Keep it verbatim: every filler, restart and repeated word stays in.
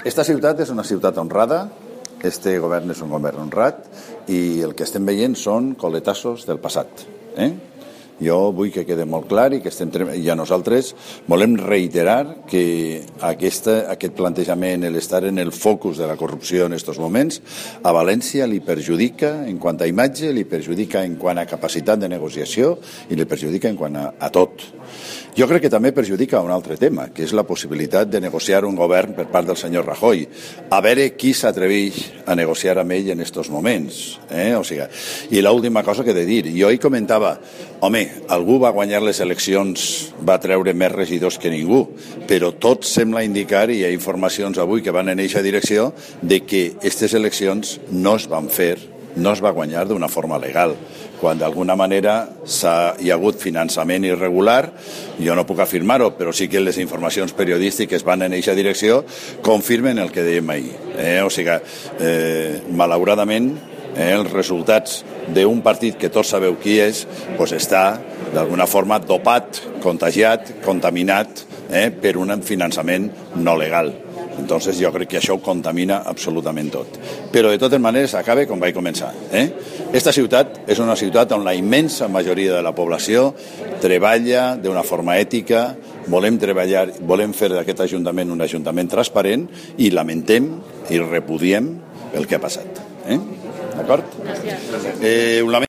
Esta ciutat és una ciutat honrada, este govern és un govern honrat i el que estem veient són coletazos del passat. Eh? Jo vull que quede molt clar i que estem i a nosaltres volem reiterar que aquesta, aquest plantejament, l'estar en el focus de la corrupció en aquests moments, a València li perjudica en quant a imatge, li perjudica en quant a capacitat de negociació i li perjudica en quant a, a tot. Jo crec que també perjudica un altre tema, que és la possibilitat de negociar un govern per part del senyor Rajoy. A veure qui s'atreveix a negociar amb ell en aquests moments. Eh? O sigui, i l'última cosa que he de dir, jo hi comentava, home, algú va guanyar les eleccions, va treure més regidors que ningú, però tot sembla indicar, i hi ha informacions avui que van en eixa direcció, de que aquestes eleccions no es van fer, no es va guanyar d'una forma legal. Quan d'alguna manera hi ha hagut finançament irregular, jo no puc afirmar-ho, però sí que les informacions periodístiques van en eixa direcció, confirmen el que dèiem ahir. Eh? O sigui, eh, malauradament, eh, els resultats d'un partit que tots sabeu qui és, pues està d'alguna forma dopat, contagiat, contaminat eh, per un finançament no legal. Entonces jo crec que això ho contamina absolutament tot. Però de totes maneres acaba com vaig començar. Eh? Esta ciutat és una ciutat on la immensa majoria de la població treballa d'una forma ètica, volem treballar, volem fer d'aquest ajuntament un ajuntament transparent i lamentem i repudiem el que ha passat. Eh? D'acord? Gràcies. Eh, ho lamentem.